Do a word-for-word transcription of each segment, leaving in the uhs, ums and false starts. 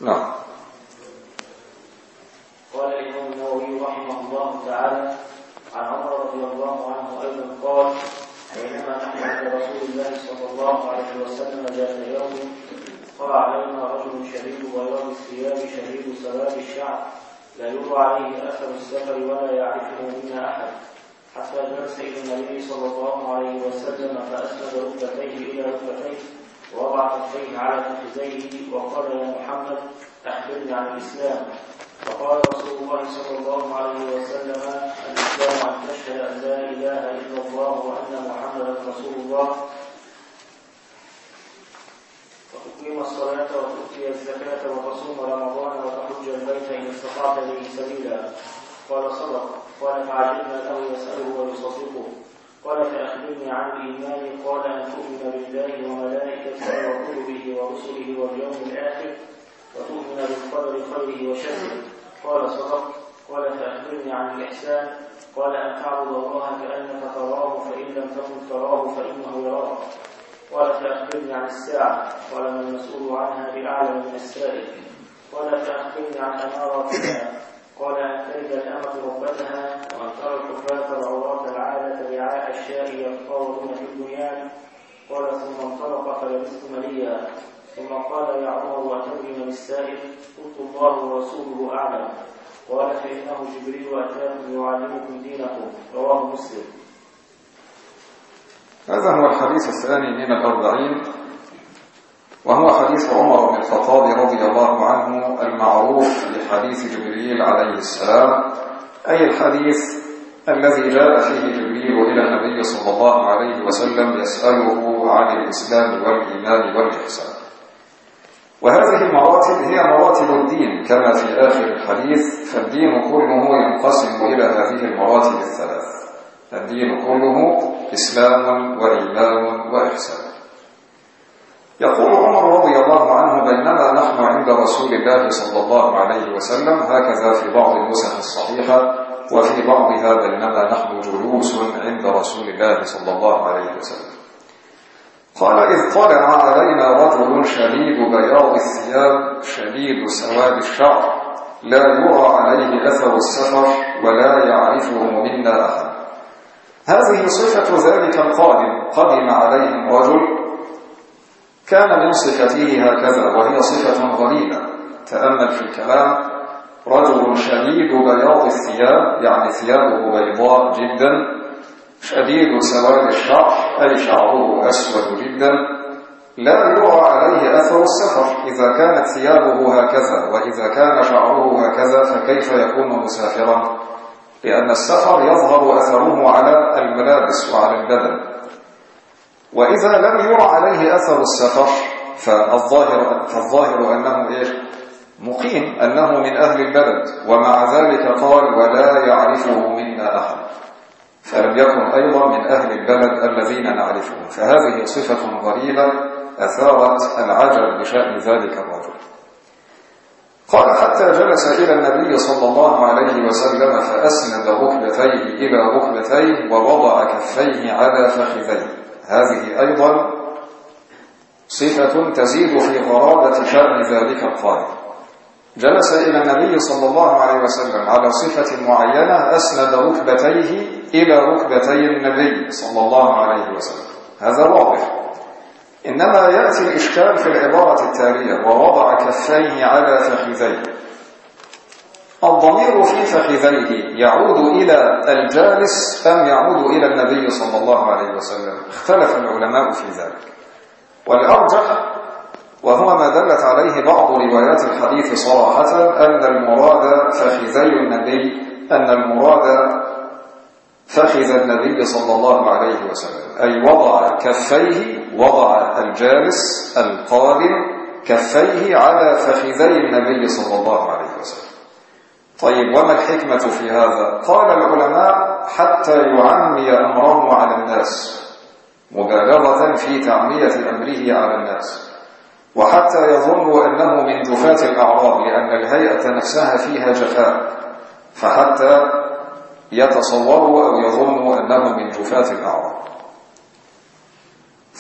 نعم. قال الإمام النووي رحمه الله تعالى عن عمر رضي الله عنه أيضا قال: حينما نحن عند رسول الله صلى الله عليه وسلم ذات يوم طلع علينا رجل شديد بياض الثياب شديد سواد الشعر لا يرى عليه أثر السفر ولا يعرفه منا أحد، حتى جلس إلى النبي صلى الله عليه وسلم فأسند ركبتيه إلى ركبتيه ووضع كفيه على فخذيه وقال: يا محمد أخبرني عن الإسلام. فقال رسول الله صلى الله عليه وسلم: الإسلام أن تشهد أن لا إله إلا الله وأن محمدا رسول الله، وتقيم الصلاة وتؤتي الزكاة وتصوم رمضان وتحج البيت إن استطعت إليه سبيلا. قال: صدق. قال: فعجبنا له يسأله ويصدقه. قال: فأخبرني عن الإيمان. قال: أن تؤمن بالله وملائكته وكتبه ورسله واليوم الآخر وتؤمن بالقدر خيره وشره. قال: صدق. قال: فأخبرني عن الإحسان. قال: أن تعبد الله كأنك تراه فإن لم تكن تراه فإنه يراك. قال: فأخبرني عن الساعة. قال: ما المسؤول عنها بأعلم من السائل. قال: فأخبرني عن أماراتها. قال: أن تلد الأمة ربتها وأن ترى الحفاة العراة العالة رعاء الشاء يتطاولون في البنيان. قال: ثم انطلق فلبثت مليا. ثم قال: يا عمر أتدري من السائل؟ قلت: الله ورسوله أعلم. قال: فإنه جبريل أتاكم يعلمكم دينكم. رواه مسلم. هذا هو الحديث الثاني من الأربعين، وهو حديث عمر بن الخطاب رضي الله عنه المعروف بحديث جبريل عليه السلام، أي الحديث الذي جاء فيه جبريل إلى النبي صلى الله عليه وسلم يسأله عن الإسلام والإيمان والإحسان. وهذه المراتب هي مراتب الدين كما في آخر الحديث، فالدين كله ينقسم إلى هذه المراتب الثلاث: الدين كله إسلام وإيمان وإحسان. يقول عمر رضي الله عنه: بينما نحن عند رسول الله صلى الله عليه وسلم، هكذا في بعض النسخ الصحيحة، وفي بعضها بينما نحن جلوس عند رسول الله صلى الله عليه وسلم. قال: إذ طلع علينا رجل شديد بياض الثياب شديد سواد الشعر لا يرى عليه أثر السفر ولا يعرفه منا أحد. هذه صفة ذلك القادم، قدم عليهم رجل كان من صفته هكذا، وهي صفة غريبة. تأمل في الكلام: رجل شديد بياض الثياب، يعني ثيابه بيضاء جدا، شديد سواد الشعر أي شعره أسود جدا، لا يرى عليه أثر السفر. إذا كانت ثيابه هكذا وإذا كان شعره هكذا فكيف يكون مسافرا؟ لأن السفر يظهر أثره على الملابس وعلى البدن. وإذا لم يرى عليه أثر السفر فالظاهر, فالظاهر أنه إيش؟ مقيم، أنه من أهل البلد، ومع ذلك قال: ولا يعرفه منا أحد، فلم يكن أيضا من أهل البلد الذين نعرفهم. فهذه صفة غريبة أثارت العجب بشأن ذلك الرجل. قال: حتى جلس إلى النبي صلى الله عليه وسلم فأسند ركبتيه إلى ركبتيه ووضع كفيه على فخذيه. هذه أيضا صفة تزيد في غرابة شأن ذلك القائل. جلس إلى النبي صلى الله عليه وسلم على صفة معينة، أسند ركبتيه إلى ركبتي النبي صلى الله عليه وسلم، هذا واضح. إنما يأتي الإشكال في العبارة التالية: ووضع كفيه على فخذيه. الضمير في فخذيه يعود إلى الجالس أم يعود إلى النبي صلى الله عليه وسلم؟ اختلف العلماء في ذلك، والأرجح وهو ما دلت عليه بعض روايات الحديث صراحة أن المراد فخذي النبي، أن المراد فخذ النبي صلى الله عليه وسلم، أي وضع كفيه، وضع الجالس القادم كفيه على فخذي النبي صلى الله عليه وسلم. طيب، وما الحكمة في هذا؟ قال العلماء: حتى يعمي أمره على الناس، مبالغة في تعمية أمره على الناس، وحتى يظنوا أنه من جفاة الأعراب، لأن الهيئة نفسها فيها جفاء، فحتى يتصوروا أو يظنوا أنه من جفاة الأعراب.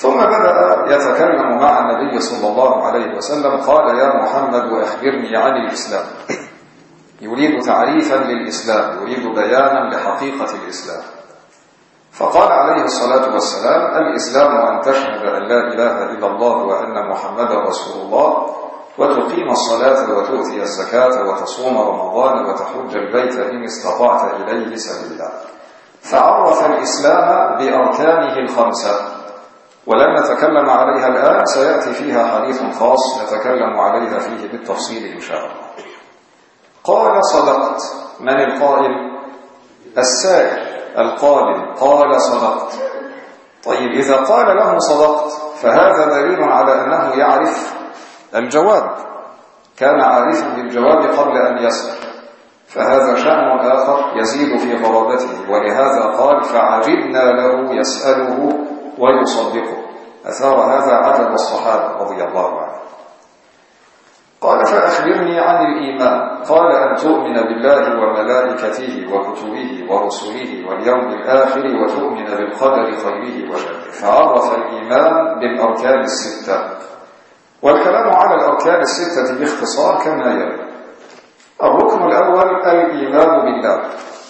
ثم بدأ يتكلم مع النبي صلى الله عليه وسلم. قال: يا محمد أخبرني عن الإسلام. يريد تعريفا للإسلام، يريد بيانا لحقيقة الإسلام. فقال عليه الصلاة والسلام: الإسلام أن تشهد أن لا إله إلا الله وأن محمدا رسول الله، وتقيم الصلاة وتؤتي الزكاة وتصوم رمضان وتحج البيت إن استطعت إليه سبيلا. فعرف الإسلام بأركانه الخمسة، ولن نتكلم عليها الآن، سيأتي فيها حديث خاص نتكلم عليها فيه بالتفصيل إن شاء الله. قال: صدقت. من القائل؟ السائل القائل قال: صدقت. طيب، إذا قال له صدقت فهذا دليل على أنه يعرف الجواب، كان عارفا بالجواب قبل أن يسأل، فهذا شأن آخر يزيد في غرابته، ولهذا قال: فعجبنا له يسأله ويصدقه. أثار هذا عجب الصحابة رضي الله عنهم. قال: فأخبرني عن الإيمان. قال: أن تؤمن بالله وملائكته وكتبه ورسله واليوم الآخر وتؤمن بالقدر خيره وشره. فعرف الإيمان بالأركان الستة، والكلام على الأركان الستة باختصار كما يلي. الركن الأول الإيمان بالله،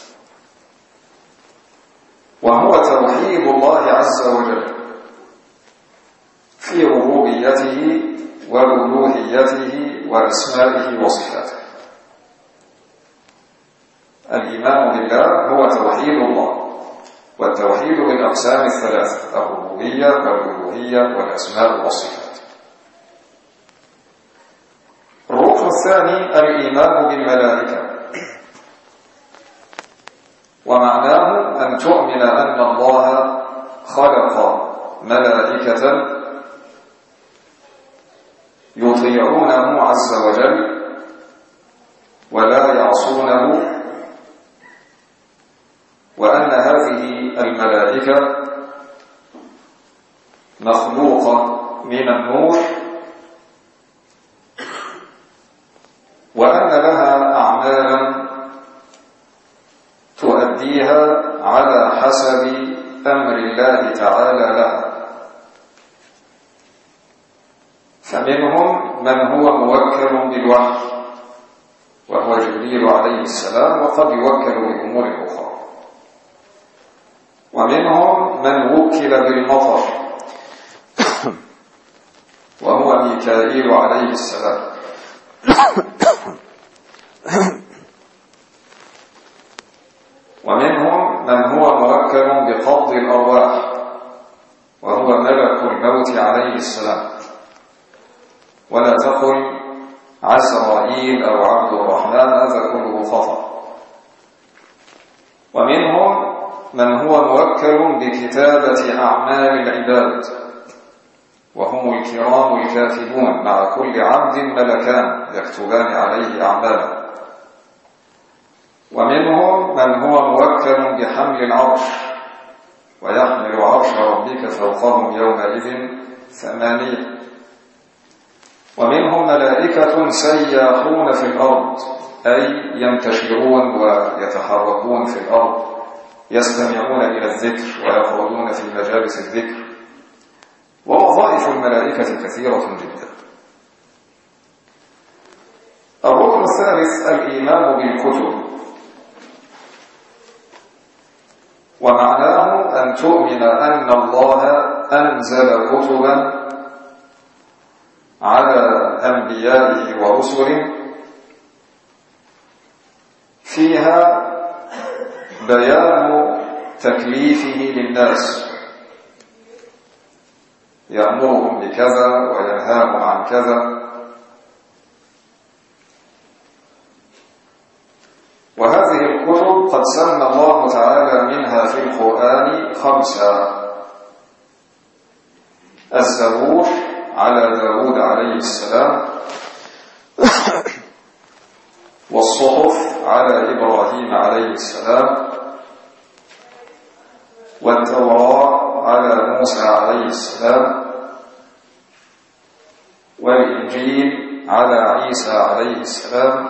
وهو توحيد الله عز وجل في ربوبيته وألوهيته وأسمائه وصفاته. الإيمان بالله هو توحيد الله، والتوحيد بالأقسام الثلاثة: الربوبية والألوهية والأسماء والصفات. الركن الثاني الإيمان بالملائكة، ومعناه أن تؤمن أن الله خلق ملائكة يطيعونه عز وجل ولا يعصونه، وأن هذه الملائكة مخلوقة من النور، وأن لها أعمالا تؤديها على حسب أمر الله تعالى لها. فمنهم من هو موكل بالوحي وهو جبريل عليه السلام، وقد يوكل بأمور أخرى. ومنهم من وكل بالمطر وهو ميكائيل عليه السلام. ومنهم من هو موكل بقبض الأرواح وهو ملك الموت عليه السلام، ولا تقل عزرائيل أو عبد الرحمن، هذا كله خطأ. ومنهم من هو موكل بكتابة أعمال العباد، وهم الكرام الكاتبون، مع كل عبد ملكان يكتبان عليه أعماله. ومنهم من هو موكل بحمل العرش، ويحمل عرش ربك فوقهم يومئذ ثمانية. ومنهم ملائكة سياحون في الأرض، أي ينتشرون ويتحركون في الأرض، يستمعون إلى الذكر ويقعدون في مجالس الذكر. ووظائف الملائكة كثيرة جدا. الركن الثالث الإيمان بالكتب، ومعناه أن تؤمن أن الله أنزل كتبا على أنبيائه ورسله فيها بيان تكليفه للناس، يأمرهم بكذا وينهاهم عن كذا. وهذه الكتب قد سمى الله تعالى منها في القرآن خمسة: الزبور على داود عليه السلام، والصحف على إبراهيم عليه السلام، والتوراة على موسى عليه السلام، والإنجيل على عيسى عليه السلام،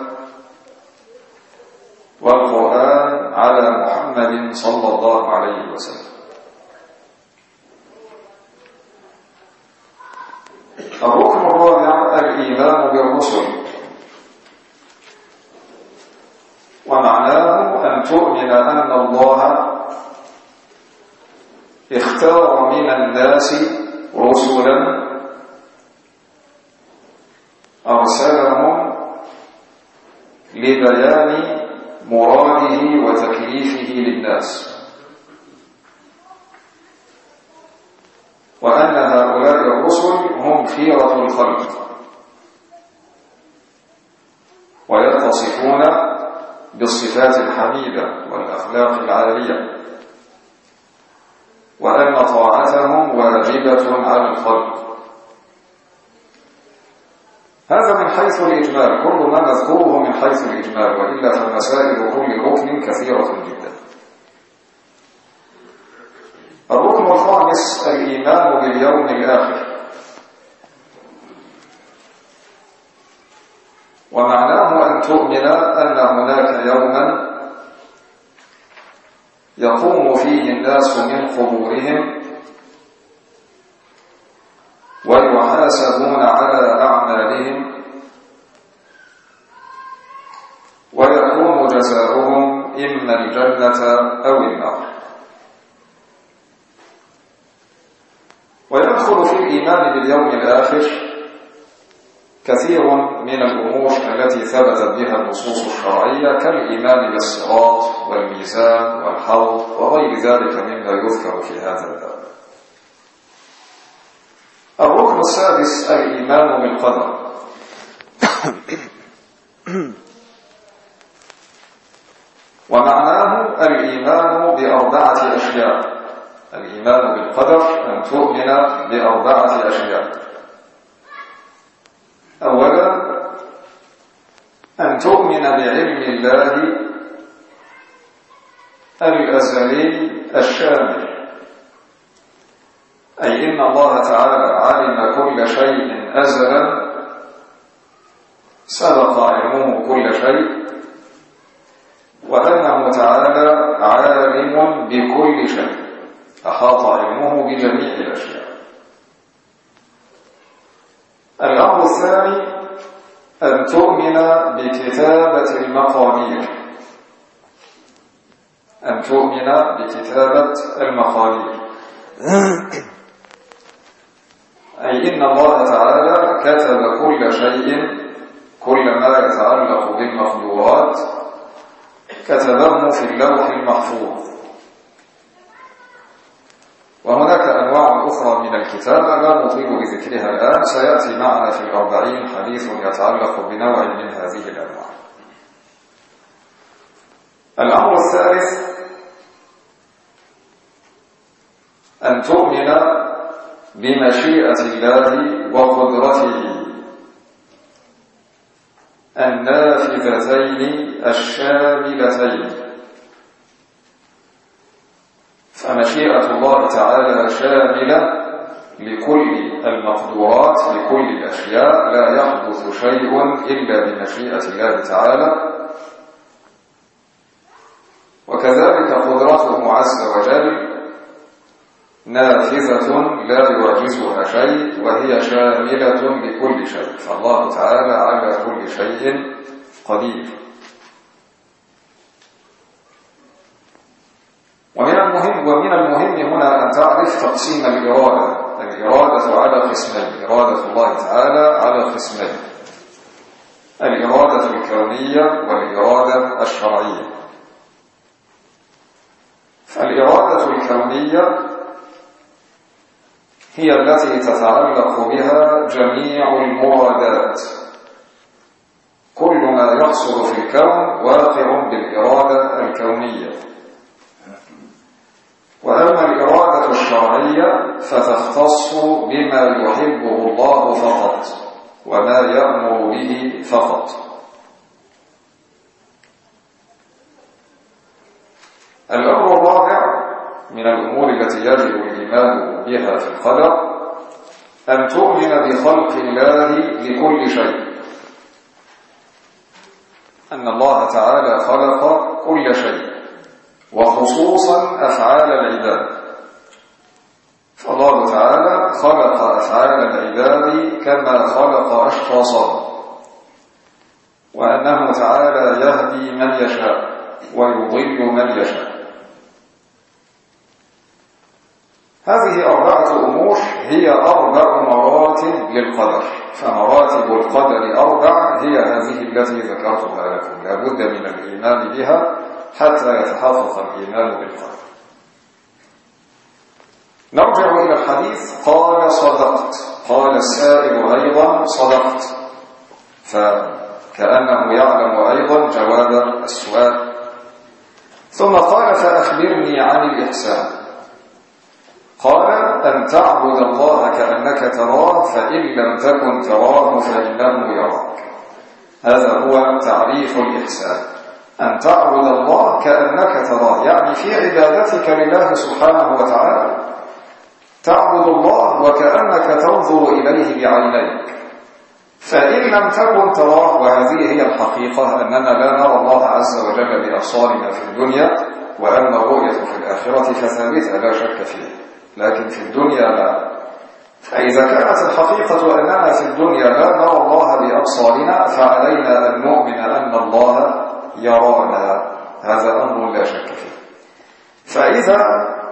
والقرآن على محمد صلى الله عليه وسلم. أن الله اختار من الناس رسلا أرسلهم لبيان مراده وتكليفه للناس، وأن هؤلاء الرسل هم خيرة الخلق ويتصفون بالصفات الحميدة والأخلاق العالية، وأن طاعتهم واجبة على الخلق. هذا من حيث الإجمال، كل ما نذكره من حيث الإجمال، وإلا فمسائل كل ركن كثيرة جدا. الركن الخامس الإيمان باليوم الآخر، ومعناه أن تؤمن أن هناك يوما يقوم فيه الناس من قبورهم ويحاسبون على أعمالهم، ويكون جزاؤهم إما الجنة أو النار. ويدخل في الإيمان باليوم الآخر كثير من الأمور التي ثبتت بها النصوص الشرعية، كالإيمان بالصراط والميزان والحوض وغير ذلك مما يذكر في هذا الباب. الركن السادس الإيمان بالقدر، ومعناه الإيمان بأربعة أشياء. الإيمان بالقدر أن تؤمن بأربعة أشياء. أولا أن تؤمن بعلم الله الأزلي الشامل، أي إن الله تعالى علم كل شيء أزلا، سبق علمه كل شيء، وأنه تعالى عالم بكل شيء، أحاط علمه بجميع الأشياء. الأمر الثاني أن تؤمن بكتابة المقادير، أن تؤمن بكتابة المقادير، أي إن الله تعالى كتب كل شيء، كل ما يتعلق بالمخلوقات كتبه في اللوح المحفوظ. وهناك أنواع أخرى من الكتابة لا نطيل بذكرها الآن، سيأتي معنا في الأربعين حديث يتعلق بنوع من هذه الأنواع. الأمر الثالث أن تؤمن بمشيئة الله وقدرته النافذتين الشاملتين، فمشيئة الله تعالى شاملة لكل المقدورات، لكل الأشياء، لا يحدث شيء إلا بمشيئة الله تعالى. وكذلك قدرته عز وجل نافذة لا يعجزها شيء، وهي شاملة لكل شيء، فالله تعالى على كل شيء قدير. ومن المهم ومن المهم هنا أن تعرف تقسيم الإرادة. الإرادة على قسمين، إرادة الله تعالى على قسمين: الإرادة الكونية والإرادة الشرعية. فالإرادة الكونية هي التي تتعلق بها جميع المرادات، كل ما يحصل في الكون واقع بالإرادة الكونية. وأما الإرادة الشرعية فتختص بما يحبه الله فقط وما يأمر به فقط. الأمر الرابع من الأمور التي يجب الإيمان بها في القدر أن تؤمن بخلق الله لكل شيء، أن الله تعالى خلق كل شيء، وخصوصا أفعال العباد. فالله تعالى خلق أفعال العباد كما خلق أشخاصهم، وأنه تعالى يهدي من يشاء ويضل من يشاء. هذه أربعة أمور هي أربع مراتب للقدر، فمراتب القدر أربع هي هذه التي ذكرتها لكم، لا بد من الإيمان بها حتى يتحقق الإيمان بالقدر. نرجع إلى الحديث. قال صدقت، قال السائل أيضا صدقت، فكأنه يعلم أيضا جواب السؤال. ثم قال فأخبرني عن الإحسان. قال أن تعبد الله كأنك تراه فإن لم تكن تراه فإنه يراك. هذا هو تعريف الإحسان، أن تعبد الله كأنك تراه، يعني في عبادتك لله سبحانه وتعالى تعبد الله وكأنك تنظر إليه بعينيك، فإن لم تكن تراه، وهذه هي الحقيقة أننا لا نرى الله عز وجل بأبصارنا في الدنيا، وأما الرؤية في الآخرة فثابتة لا شك فيها، لكن في الدنيا لا. فإذا كانت الحقيقة أننا في الدنيا لا نرى الله بأبصارنا فعلينا أن نؤمن أن الله يرانا، هذا أمر لا شك فيه. فإذا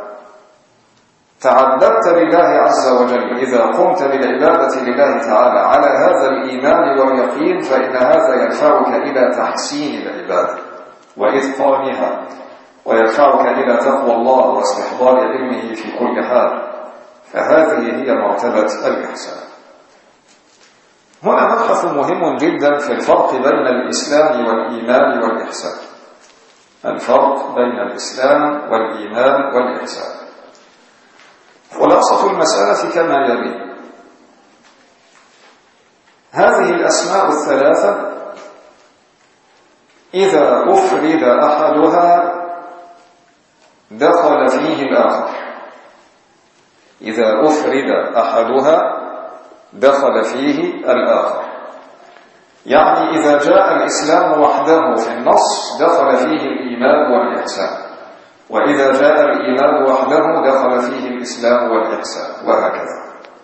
تعبدت لله عز وجل، إذا قمت بالعبادة لله تعالى على هذا الإيمان واليقين، فإن هذا يدفعك إلى تحسين العبادة وإتقانها، ويدفعك إلى تقوى الله واستحضار علمه في كل حال، فهذه هي مرتبة الإحسان. هنا مبحث مهم جدا في الفرق بين الإسلام والإيمان والإحسان، الفرق بين الإسلام والإيمان والإحسان. خلاصة المسألة كما يلي: هذه الأسماء الثلاثة إذا أفرد أحدها دخل فيه الآخر، إذا أفرد أحدها دخل فيه الآخر. يعني إذا جاء الإسلام وحده في النص دخل فيه الإيمان والإحسان، وإذا جاء الإيمان وحده دخل فيه الإسلام والإحسان، وهكذا.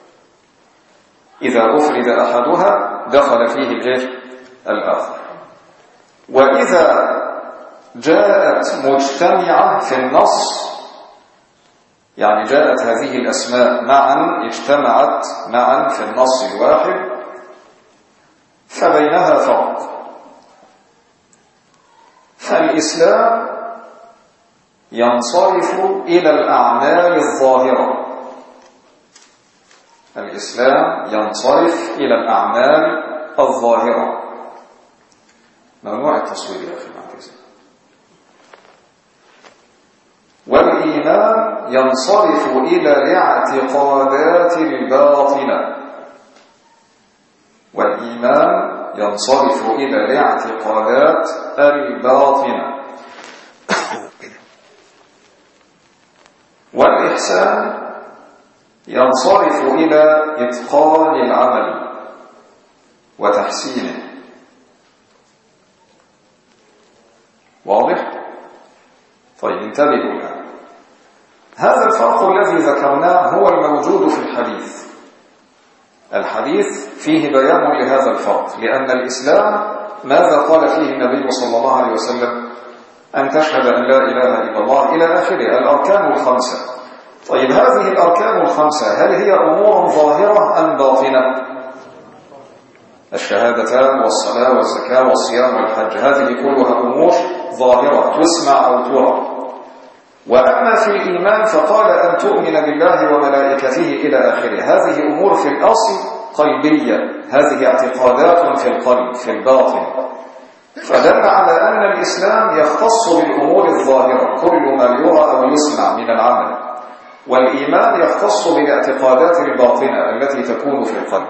إذا أفرد أحدها دخل فيه الغير الآخر. وإذا جاءت مجتمعة في النص، يعني جاءت هذه الأسماء معا، اجتمعت معا في النص الواحد، فبينها فرق. فالإسلام ينصرف إلى الأعمال الظاهرة، الإسلام ينصرف إلى الأعمال الظاهرة. ممنوع التصوير يا أخي معتزل. والإيمان ينصرف إلى الاعتقادات الباطنة، والإيمان ينصرف إلى الاعتقادات الباطنة. والإحسان ينصرف إلى إتقان العمل وتحسينه. واضح؟ طيب انتبهوا الآن. هذا الفرق الذي ذكرناه هو الموجود في الحديث. الحديث فيه بيان لهذا الفرق، لأن الإسلام ماذا قال فيه النبي صلى الله عليه وسلم؟ أن تشهد أن لا إله إلا الله إلى آخره، الأركان الخمسة. طيب هذه الأركان الخمسة هل هي أمور ظاهرة أم باطنة؟ الشهادتان والصلاة والزكاة والصيام والحج، هذه كلها أمور ظاهرة تسمع أو ترى. وأما في الإيمان فقال أن تؤمن بالله وملائكته إلى آخره، هذه أمور في الأصل قلبية، هذه اعتقادات في القلب في الباطن. فدل على أن الإسلام يختص بالأمور الظاهرة، كل ما يرى أو يسمع من العمل، والإيمان يختص بالاعتقادات الباطنة التي تكون في القلب.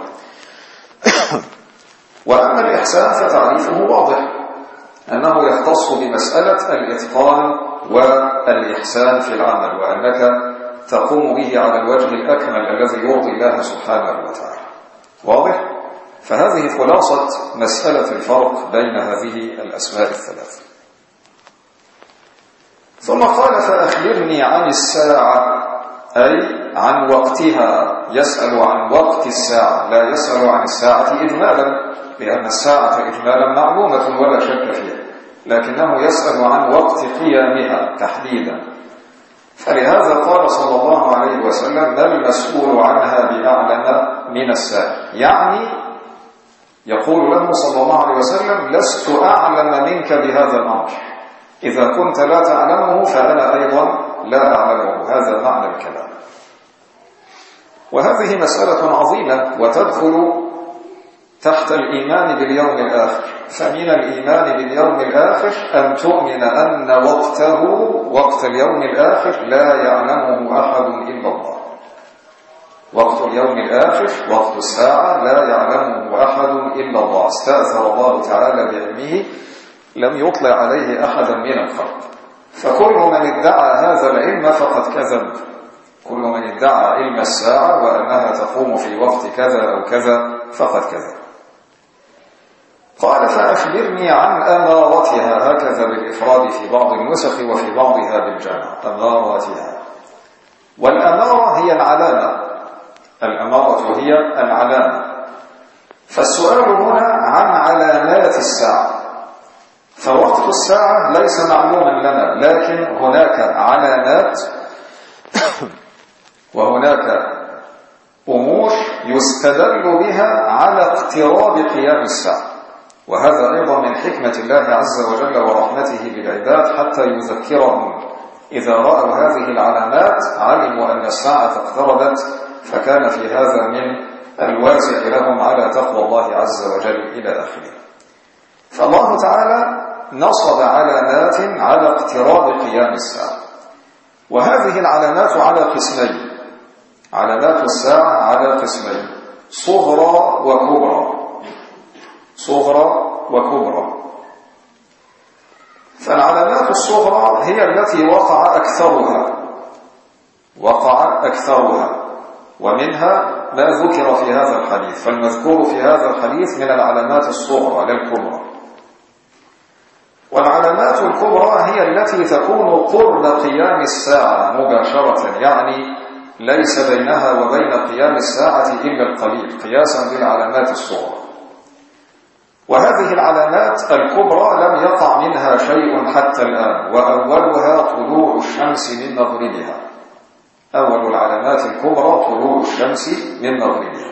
وأما الإحسان فتعريفه واضح، أنه يختص بمسألة الإتقان والإحسان في العمل، وأنك تقوم به على الوجه الأكمل الذي يرضي الله سبحانه وتعالى. واضح؟ فهذه خلاصة مسألة الفرق بين هذه الأسماء الثلاثة. ثم قال فأخبرني عن الساعة، أي عن وقتها. يسأل عن وقت الساعة، لا يسأل عن الساعة إجمالا، لأن الساعة إجمالا معلومة ولا شك فيها، لكنه يسأل عن وقت قيامها تحديدا. فلهذا قال صلى الله عليه وسلم: ما المسؤول عنها بأعلم من السائل، يعني يقول له صلى الله عليه وسلم: لست أعلم منك بهذا الأمر، إذا كنت لا تعلمه فأنا أيضا لا أعلمه. هذا معنى الكلام. وهذه مسألة عظيمة وتدخل تحت الإيمان باليوم الآخر. فمن الإيمان باليوم الآخر أن تؤمن أن وقته، وقت اليوم الآخر، لا يعلمه أحد إلا الله. وقت اليوم الآخر، وقت الساعة، لا يعلمه أحد إلا الله. استأثر الله تعالى بعلمه، لم يطلع عليه أحدا من الخلق. فكل من ادعى هذا العلم فقد كذب. كل من ادعى علم الساعة وأنها تقوم في وقت كذا أو كذا فقد كذب. قال: فأخبرني عن أمارتها، هكذا بالإفراد في بعض النسخ وفي بعضها بالجمع، أمارتها. والأمارة هي العلامة، الأمارة هي العلامة. فالسؤال هنا عن علامات الساعة. فوقت الساعة ليس معلوما لنا، لكن هناك علامات وهناك أمور يستدل بها على اقتراب قيام الساعة. وهذا أيضا من حكمة الله عز وجل ورحمته بالعباد، حتى يذكرهم إذا رأوا هذه العلامات علموا أن الساعة اقتربت، فكان في هذا من الواسع لهم على تقوى الله عز وجل إلى آخره. فالله تعالى نصب علامات على اقتراب قيام الساعة، وهذه العلامات على قسمين. علامات الساعة على قسمين: صغرى وكبرى. صغرى وكبرى. فالعلامات الصغرى هي التي وقع أكثرها وقع أكثرها ومنها ما ذكر في هذا الحديث. فالمذكور في هذا الحديث من العلامات الصغرى للكبرى. والعلامات الكبرى هي التي تكون قرب قيام الساعة مباشرة، يعني ليس بينها وبين قيام الساعة إلا القليل، قياسا بالعلامات الصغرى. وهذه العلامات الكبرى لم يقع منها شيء حتى الآن، وأولها طلوع الشمس من مغربها. أول العلامات الكبرى طلوع الشمس من مغربها.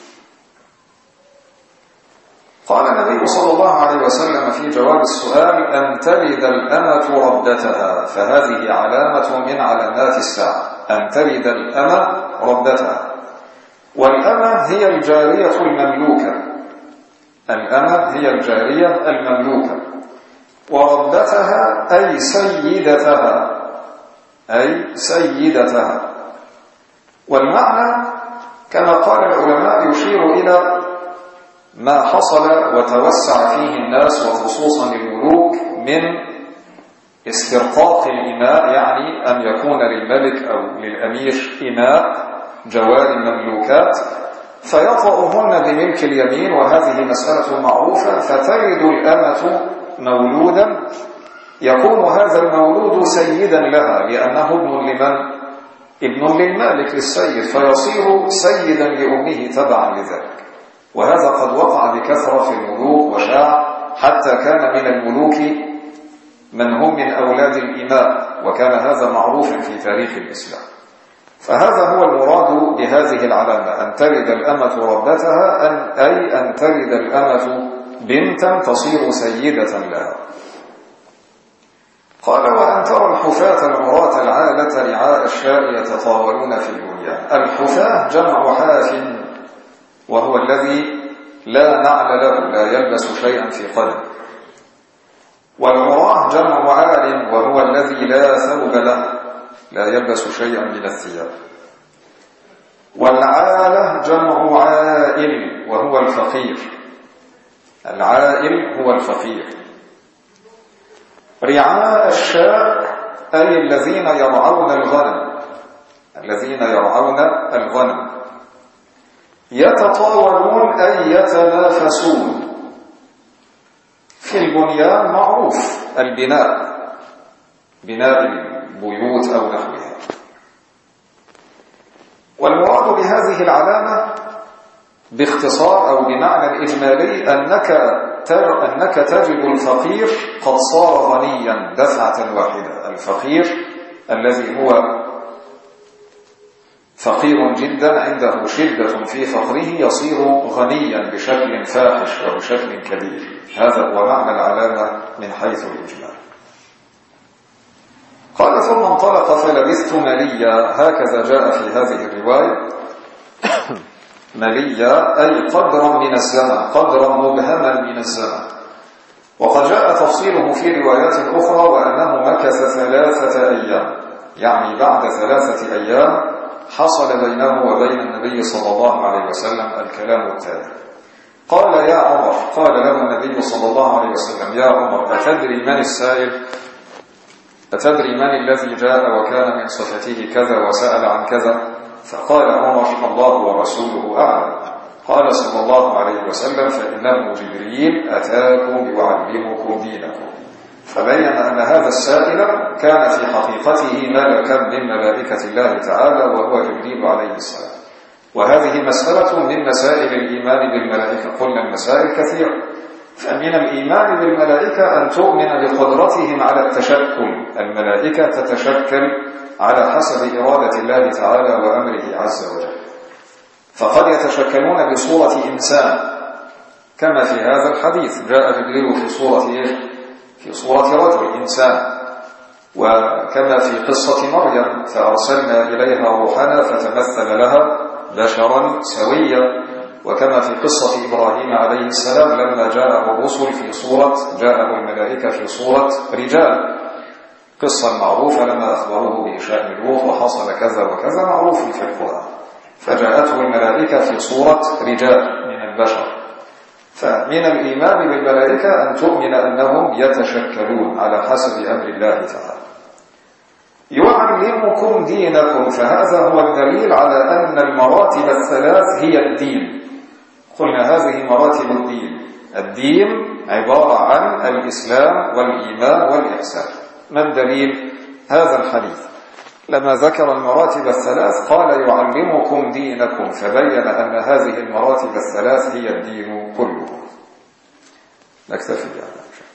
قال النبي صلى الله عليه وسلم في جواب السؤال: أن تلد الأمة ربتها، فهذه علامة من علامات الساعة، أن تلد الأمة ربتها. والأمة هي الجارية المملوكة، الأمة هي الجارية المملوكة، وربتها أي سيدتها، أي سيدتها. والمعنى كما قال العلماء يشير إلى ما حصل وتوسع فيه الناس وخصوصا الملوك من استرقاق الإماء، يعني أن يكون للملك أو للأمير إماء جوار مملوكات فيطأهن بملك اليمين، وهذه مسألة معروفة. فتلد الأمة مولودا، يكون هذا المولود سيدا لها لأنه ابن لمن؟ ابن للمالك للسيد، فيصير سيدا لأمه تبعا لذلك. وهذا قد وقع بكثرة في الملوك وشاع، حتى كان من الملوك من هم من أولاد الإماء، وكان هذا معروفا في تاريخ الإسلام. فهذا هو المراد بهذه العلامة، أن تلد الأمة ربتها، أن أي أن تلد الأمة بنتا تصير سيدة لها. قال: وأن ترى الحفاة العراة العالة رعاء الشاء يتطاولون في البنيان. الحفاة جمع حاف، وهو الذي لا نعل له، لا يلبس شيئا في قدم. والعراه جمع عال، وهو الذي لا ثوب له، لا يلبس شيئا من الثياب. والعالة جمع عائل، وهو الفقير. العائل هو الفقير. رعاء الشاء أي الذين يرعون الغنم، الذين يرعون الغنم. يتطاولون أي يتنافسون. في البنيان معروف البناء، بناء البيوت أو نحوها. والمراد بهذه العلامة باختصار أو بمعنى الإجمالي أنك أنك تجد الفقير قد صار غنيا دفعة واحدة. الفقير الذي هو فقير جدا عنده شدة في فقره يصير غنيا بشكل فاحش وبشكل كبير. هذا هو معنى العلامة من حيث الإجمال. قال ثم انطلق فلبثت مليا، هكذا جاء في هذه الرواية. مليا أي قدرا من الزمن، قدرا مبهما من الزمن. وقد جاء تفصيله في روايات أخرى وأنه مكث ثلاثة أيام، يعني بعد ثلاثة أيام حصل بينه وبين النبي صلى الله عليه وسلم الكلام التالي. قال يا عمر، قال له النبي صلى الله عليه وسلم يا عمر أتدري من السائل؟ أتدري من الذي جاء وكان من صفته كذا وسأل عن كذا؟ فقال عمر الله ورسوله أعلم. قال صلى الله عليه وسلم فإنه جبريل أتاكم يعلمكم دينكم. فبين أن هذا السائل كان في حقيقته ملكا من ملائكة الله تعالى وهو جبريل عليه السلام. وهذه مسألة من مسائل الإيمان بالملائكة. قلنا المسائل كثيرة، فمن الإيمان بالملائكة أن تؤمن بقدرتهم على التشكل. الملائكة تتشكل على حسب إرادة الله تعالى وأمره عز وجل، فقد يتشكلون بصورة إنسان كما في هذا الحديث جاء جبريل في صورة إيه؟ في صورة رجل إنسان. وكما في قصة مريم فأرسلنا إليها روحنا فتمثل لها بشرا سويا. وكما في قصة إبراهيم عليه السلام لما جاءه الرسل في صورة جاءه الملائكة في صورة رجال، قصة معروفة لما أخبروه بإشاء لوط وحصل كذا وكذا معروف في القرآن. فجاءته الملائكة في صورة رجال من البشر. فمن الإيمان بالملائكة أن تؤمن أنهم يتشكلون على حسب أمر الله تعالى. يعلمكم دينكم، فهذا هو الدليل على أن المراتب الثلاث هي الدين. قلنا هذه مراتب الدين. الدين عبارة عن الإسلام والإيمان والإحسان. ما الدليل؟ هذا الحديث لما ذكر المراتب الثلاث قال يعلمكم دينكم، فبين أن هذه المراتب الثلاث هي الدين كله. نكتفي بهذا.